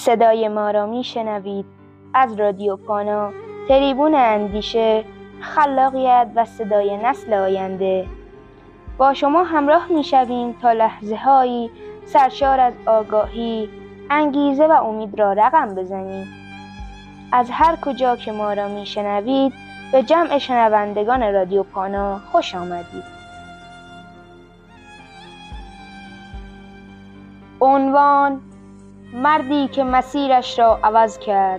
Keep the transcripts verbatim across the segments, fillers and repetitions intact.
صدای ما را می شنوید از رادیو پانا، تریبون اندیشه، خلاقیت و صدای نسل آینده. با شما همراه می شویم تا لحظه هایی سرشار از آگاهی، انگیزه و امید را رقم بزنیم. از هر کجا که ما را می شنوید به جمع شنوندگان رادیو پانا خوش آمدید. عنوان: مردی که مسیرش را عوض کرد.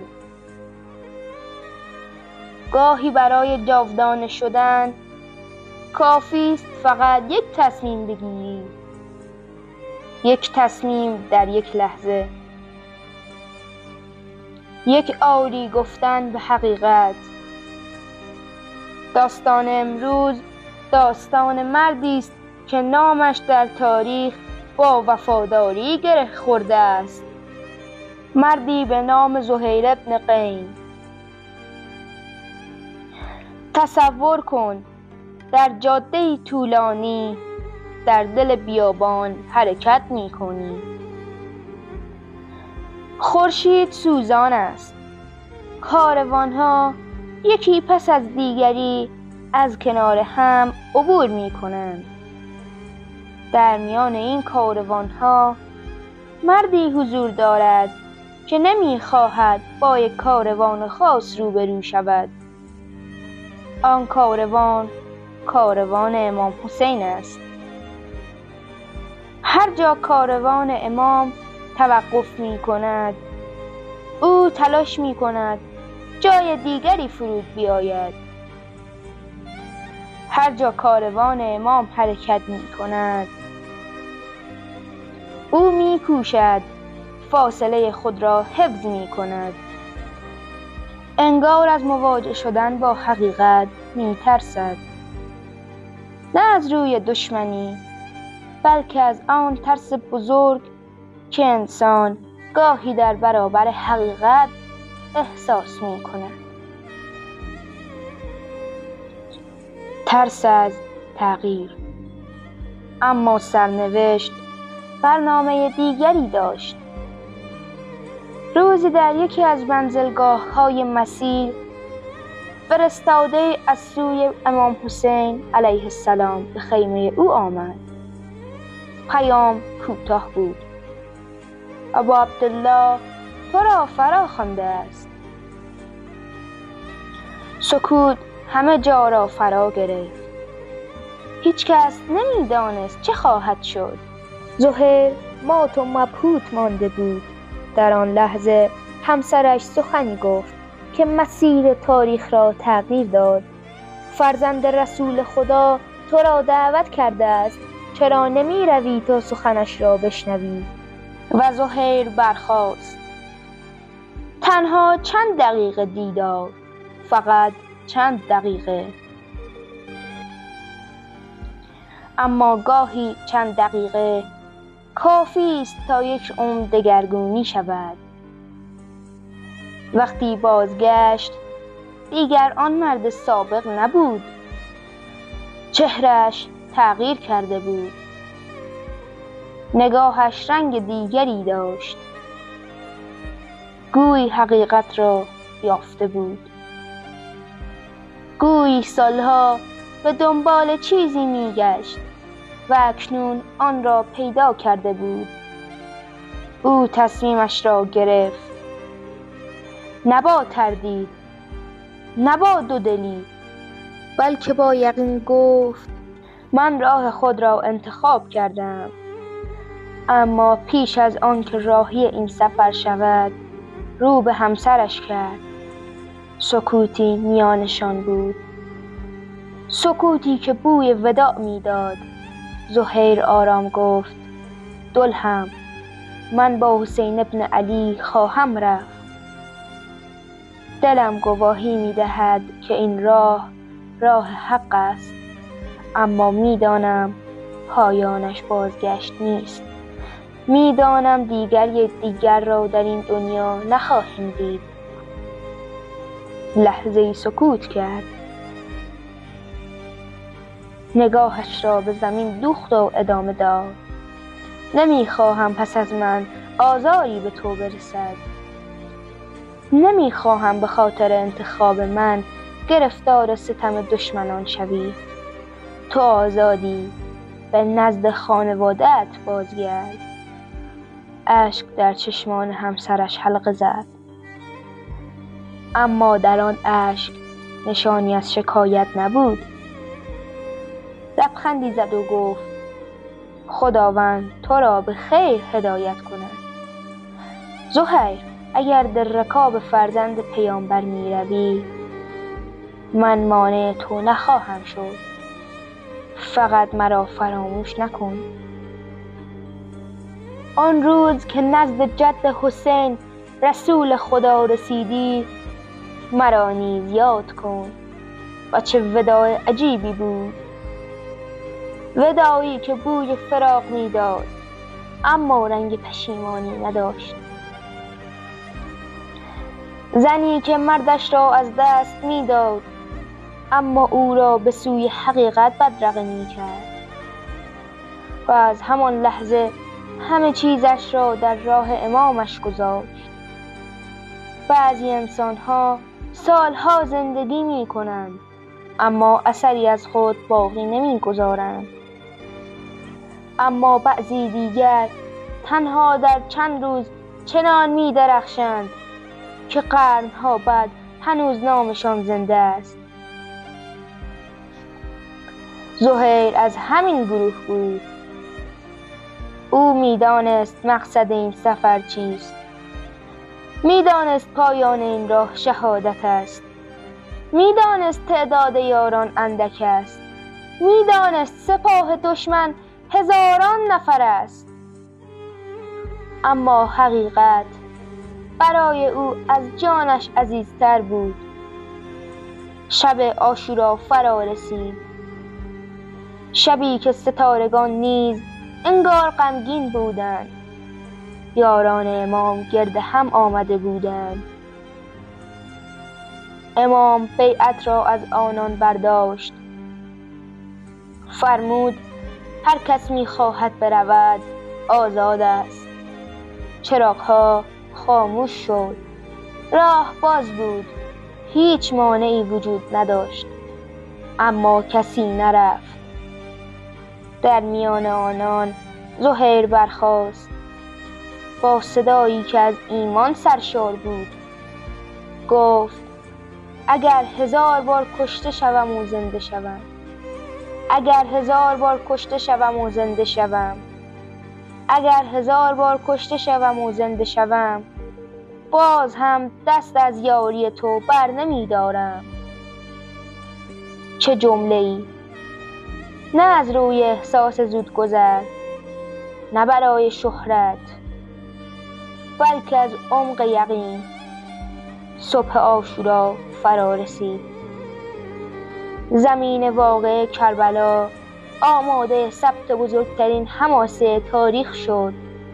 گاهی برای جاودانه شدن کافی است فقط یک تصمیم بگیری، یک تصمیم در یک لحظه، یک آری گفتن به حقیقت. داستان امروز داستان مردی است که نامش در تاریخ با وفاداری گره خورده است. مردی به نام زهیر بن قین. تصور کن در جاده طولانی در دل بیابان حرکت می کنی. خورشید سوزان است. کاروانها یکی پس از دیگری از کنار هم عبور می کنند. در میان این کاروانها مردی حضور دارد که نمی خواهد با یک کاروان خاص روبرو شود. آن کاروان کاروان امام حسین است. هر جا کاروان امام توقف می کند، او تلاش می کند جای دیگری فرود بیاید. هر جا کاروان امام حرکت می کند، او می کوشد فاصله خود را حفظ می کند. انگار از مواجه شدن با حقیقت می ترسد. نه از روی دشمنی، بلکه از آن ترس بزرگ که انسان گاهی در برابر حقیقت احساس می کند. ترس از تغییر. اما سرنوشت برنامه دیگری داشت. روزی در یکی از منزلگاه‌های مسیر فرستاده از سوی امام حسین علیه السلام به خیمه او آمد. پیام کوتاه بود: ابا عبدالله تو را فرا خوانده است. سکوت همه جا را فرا گرفت. هیچ کس نمی‌دانست چه خواهد شد. زهیر مات و مبهوت مانده بود. در آن لحظه همسرش سخنی گفت که مسیر تاریخ را تغییر داد. فرزند رسول خدا تو را دعوت کرده است، چرا نمی روی تا سخنش را بشنوی؟ و زهیر برخاست. تنها چند دقیقه دیدار، فقط چند دقیقه. اما گاهی چند دقیقه کافی است تا یک عمر دگرگونی شود. وقتی بازگشت دیگر آن مرد سابق نبود. چهره‌اش تغییر کرده بود. نگاهش رنگ دیگری داشت. گویی حقیقت را یافته بود. گویی سالها به دنبال چیزی میگشت و اکنون آن را پیدا کرده بود. او تصمیمش را گرفت. نه با تردید، نه با دودلی، بلکه با یقین گفت من راه خود را انتخاب کردم. اما پیش از آن که راهی این سفر شود رو به همسرش کرد. سکوتی میانشان بود، سکوتی که بوی وداع میداد. زهیر آرام گفت: دلهم، من با حسین ابن علی خواهم رفت. دلم گواهی میدهد که این راه راه حق است، اما میدانم پایانش بازگشت نیست. میدانم دیگر یک دیگر را در این دنیا نخواهیم دید. لحظه‌ای سکوت کرد. نگاهش را به زمین دوخت و ادامه داد: نمیخواهم پس از من آزاری به تو برسد. نمیخواهم به خاطر انتخاب من گرفتار ستم دشمنان شوی. تو آزادی، به نزد خانواده‌ات بازگرد. اشک در چشمان همسرش حلقه زد، اما در آن اشک نشانی از شکایت نبود. لبخندی زد و گفت خداوند تو را به خیر هدایت کند. زهیر، اگر در رکاب فرزند پیامبر می روی، من مانع تو نخواهم شد. فقط مرا فراموش نکن. آن روز که نزد جد حسین رسول خدا رسیدی، مرا نیز یاد کن. و چه وداع عجیبی بود، وداعی که بوی فراق میداد اما رنگ پشیمانی نداشت. زنی که مردش را از دست میداد اما او را به سوی حقیقت بدرقه میکرد و از همان لحظه همه چیزش را در راه امامش گذاشت. بعضی انسان‌ها سالها زندگی می‌کنند اما اثری از خود باقی نمی‌گذارند، اما بعضی دیگر تنها در چند روز چنان می‌درخشند که قرن‌ها بعد هنوز نامشان زنده است. زهیر از همین گروه بود. او می‌دانست مقصد این سفر چیست. می‌دانست پایان این راه شهادت است. می‌دانست تعداد یاران اندک است. می‌دانست سپاه دشمن هزاران نفر است. اما حقیقت برای او از جانش عزیزتر بود. شب عاشورا فرا رسید، شبی که ستارگان نیز انگار غمگین بودند. یاران امام گرد هم آمده بودند. امام بیعت را از آنان برداشت. فرمود هر کس می‌خواهد برود آزاد است. چراغ‌ها خاموش شد. راه باز بود. هیچ مانعی وجود نداشت، اما کسی نرفت. در میان آنان زهیر برخاست با صدایی که از ایمان سرشار بود. گفت اگر هزار بار کشته شوم و زنده شوم، اگر هزار بار کشته شوم و زنده شوم، اگر هزار بار کشته شوم و زنده شوم، باز هم دست از یاری تو بر نمی دارم. چه جمله ای! نه از روی احساس زودگذر، نه برای شهرت، بلکه از عمق یقین. صبح عاشورا فرا رسید. زمین واقع کربلا آماده ثبت بزرگترین حماسه تاریخ شد.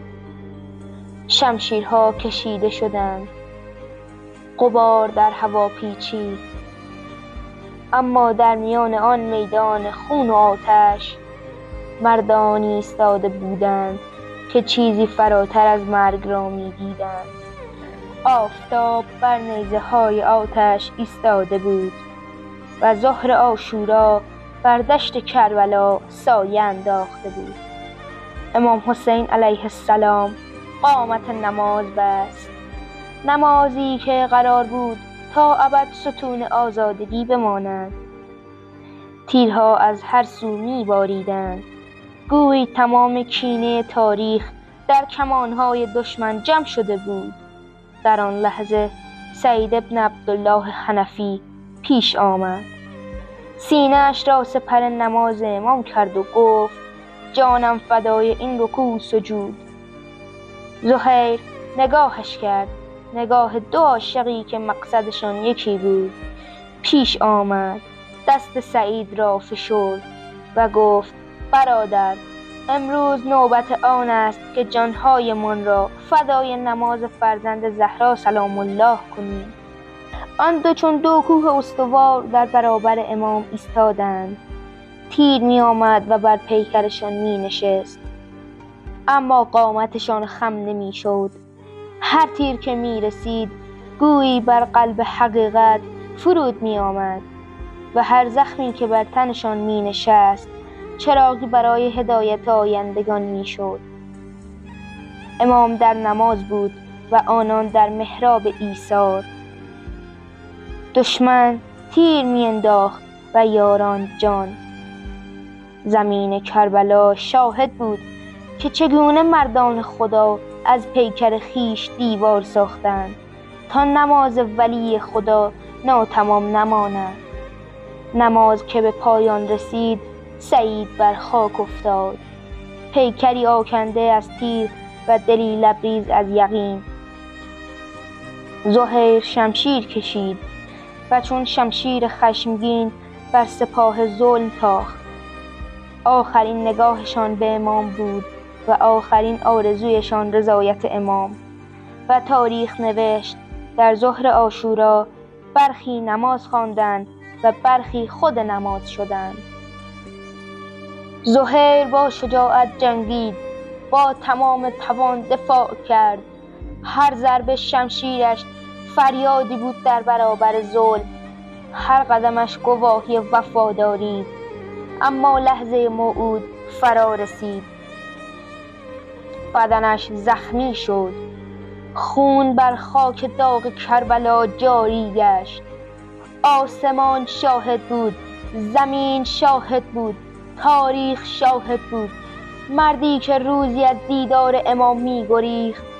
شمشیرها کشیده شدند، غبار در هوا پیچید، اما در میان آن میدان خون و آتش مردانی ایستاده بودند که چیزی فراتر از مرگ را می‌دیدند. آفتاب بر نیزه های آتش ایستاده بود و ظهر عاشورا بر دشت کربلا سایه انداخته بود. امام حسین علیه السلام قامت نماز بست، نمازی که قرار بود تا ابد ستون آزادگی بماند. تیرها از هر سو می باریدند، گویی تمام کینه تاریخ در کمانهای دشمن جمع شده بود. در آن لحظه سعید ابن عبدالله حنفی پیش آمد، سینه‌اش را سپر نماز امام کرد و گفت جانم فدای این رکوع سجود. زهیر نگاهش کرد، نگاه دو عاشقی که مقصدشان یکی بود. پیش آمد، دست سعید را فشرد و گفت برادر، امروز نوبت آن است که جانهایمان را فدای نماز فرزند زهرا سلام الله کنیم. آن دو چون دو کوه استوار در برابر امام ایستادند. تیر می آمد و بر پیکرشان می نشست، اما قامتشان خم نمی شد. هر تیر که می رسید گویی بر قلب حقیقت فرود می آمد و هر زخمی که بر تنشان می نشست چراغی برای هدایت آیندگان می شد. امام در نماز بود و آنان در محراب ایثار. دشمن تیر می انداخت و یاران جان. زمین کربلا شاهد بود که چگونه مردان خدا از پیکر خیش دیوار ساختند تا نماز ولی خدا ناتمام نماند. نماز که به پایان رسید سعید بر خاک افتاد، پیکری آکنده از تیر و دلی لبریز از یقین. زهیر شمشیر کشید و چون شمشیر خشمگین بر سپاه ظلم تاخت. آخرین نگاهشان به امام بود و آخرین آرزویشان رضایت امام. و تاریخ نوشت در ظهر عاشورا برخی نماز خواندند و برخی خود نماز شدند. زهیر با شجاعت جنگید، با تمام توان دفاع کرد. هر ضرب شمشیرش فریادی بود در برابر ظلم، هر قدمش گواهی وفاداری. اما لحظه موعود فرا رسید. بدنش زخمی شد، خون بر خاک داغ کربلا جاری گشت. آسمان شاهد بود، زمین شاهد بود، تاریخ شاهد بود. مردی که روزی از دیدار امام می گریخت